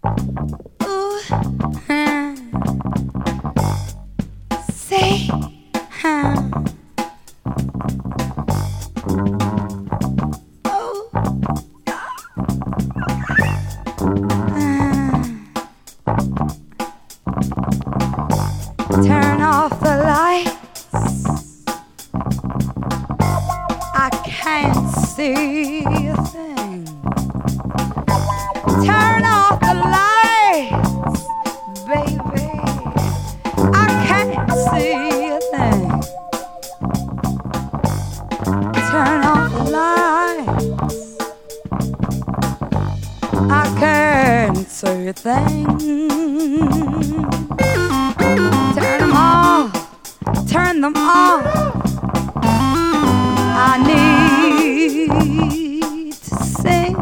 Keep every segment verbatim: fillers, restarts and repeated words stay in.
Ooh, huh. Say, huh. Oh, uh. Turn off the lights. I can't see a thing. Turn off the lights, baby. I can't see a thing. Turn off the lights. I can't see a thing. Turn them off. Turn them off. I need to sing.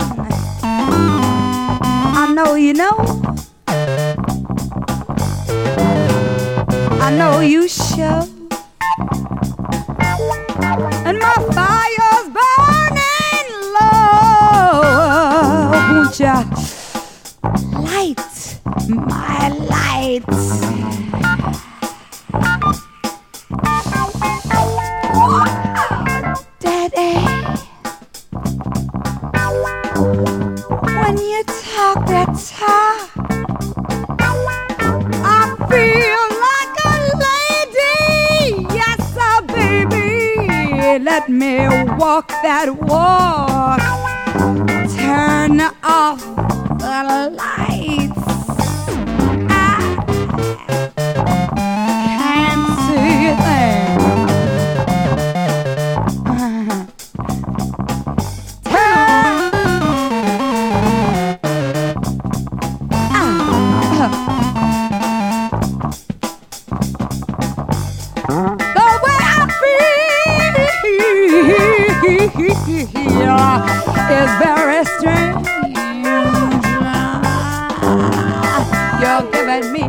I know you know. I know you should. And my fire's burning low. Won't ya light my lights? Daddy, when you talk that talk, I feel like a lady. Yes, sir, baby. Let me walk that walk. Turn off the lights. I can't see a thing. It's very strange. You're giving me